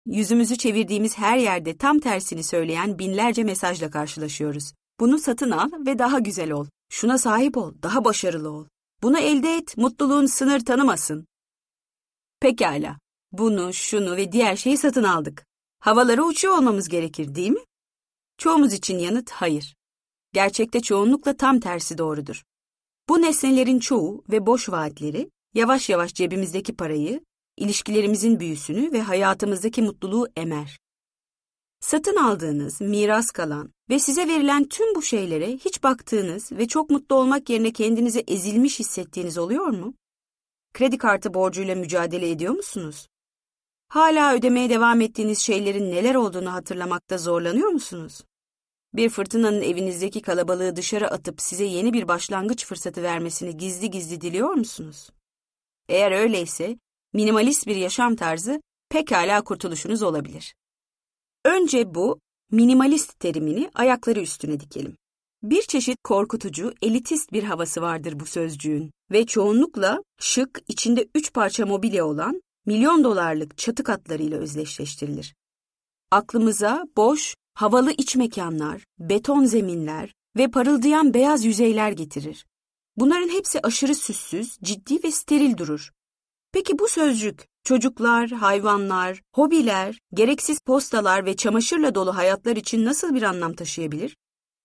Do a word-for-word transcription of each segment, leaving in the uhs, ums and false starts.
yüzümüzü çevirdiğimiz her yerde tam tersini söyleyen binlerce mesajla karşılaşıyoruz. Bunu satın al ve daha güzel ol. Şuna sahip ol, daha başarılı ol. Bunu elde et, mutluluğun sınır tanımasın. Pekala, bunu, şunu ve diğer şeyi satın aldık. Havalara uçuyor olmamız gerekir, değil mi? Çoğumuz için yanıt hayır. Gerçekte çoğunlukla tam tersi doğrudur. Bu nesnelerin çoğu ve boş vaatleri yavaş yavaş cebimizdeki parayı, ilişkilerimizin büyüsünü ve hayatımızdaki mutluluğu emer. Satın aldığınız, miras kalan ve size verilen tüm bu şeylere hiç baktığınız ve çok mutlu olmak yerine kendinizi ezilmiş hissettiğiniz oluyor mu? Kredi kartı borcuyla mücadele ediyor musunuz? Hala ödemeye devam ettiğiniz şeylerin neler olduğunu hatırlamakta zorlanıyor musunuz? Bir fırtınanın evinizdeki kalabalığı dışarı atıp size yeni bir başlangıç fırsatı vermesini gizli gizli diliyor musunuz? Eğer öyleyse, minimalist bir yaşam tarzı pekala kurtuluşunuz olabilir. Önce bu minimalist terimini ayakları üstüne dikelim. Bir çeşit korkutucu, elitist bir havası vardır bu sözcüğün ve çoğunlukla şık, içinde üç parça mobilya olan milyon dolarlık çatı katlarıyla özdeşleştirilir. Aklımıza boş, havalı iç mekanlar, beton zeminler ve parıldayan beyaz yüzeyler getirir. Bunların hepsi aşırı süssüz, ciddi ve steril durur. Peki bu sözcük, çocuklar, hayvanlar, hobiler, gereksiz postalar ve çamaşırla dolu hayatlar için nasıl bir anlam taşıyabilir?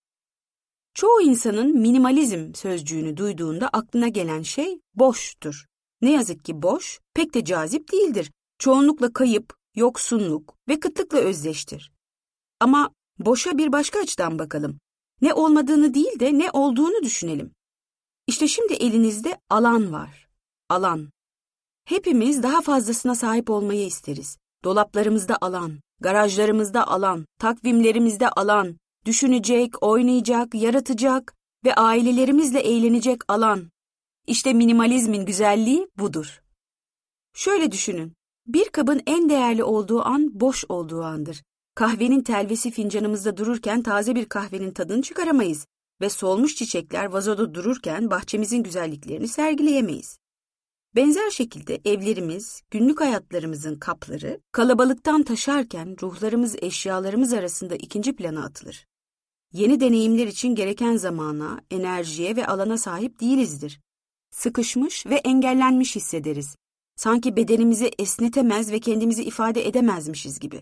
Çoğu insanın minimalizm sözcüğünü duyduğunda aklına gelen şey boştur. Ne yazık ki boş, pek de cazip değildir. Çoğunlukla kayıp, yoksunluk ve kıtlıkla özdeştir. Ama boşa bir başka açıdan bakalım. Ne olmadığını değil de ne olduğunu düşünelim. İşte şimdi elinizde alan var. Alan. Hepimiz daha fazlasına sahip olmayı isteriz. Dolaplarımızda alan, garajlarımızda alan, takvimlerimizde alan, düşünecek, oynayacak, yaratacak ve ailelerimizle eğlenecek alan. İşte minimalizmin güzelliği budur. Şöyle düşünün, bir kabın en değerli olduğu an boş olduğu andır. Kahvenin telvesi fincanımızda dururken taze bir kahvenin tadını çıkaramayız ve solmuş çiçekler vazoda dururken bahçemizin güzelliklerini sergileyemeyiz. Benzer şekilde evlerimiz, günlük hayatlarımızın kapları, kalabalıktan taşarken ruhlarımız eşyalarımız arasında ikinci plana atılır. Yeni deneyimler için gereken zamana, enerjiye ve alana sahip değilizdir. Sıkışmış ve engellenmiş hissederiz. Sanki bedenimizi esnetemez ve kendimizi ifade edemezmişiz gibi.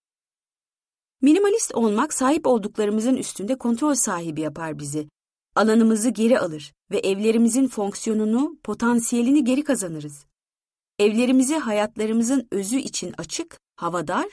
Minimalist olmak sahip olduklarımızın üstünde kontrol sahibi yapar bizi. Alanımızı geri alır ve evlerimizin fonksiyonunu, potansiyelini geri kazanırız. Evlerimizi hayatlarımızın özü için açık, havadar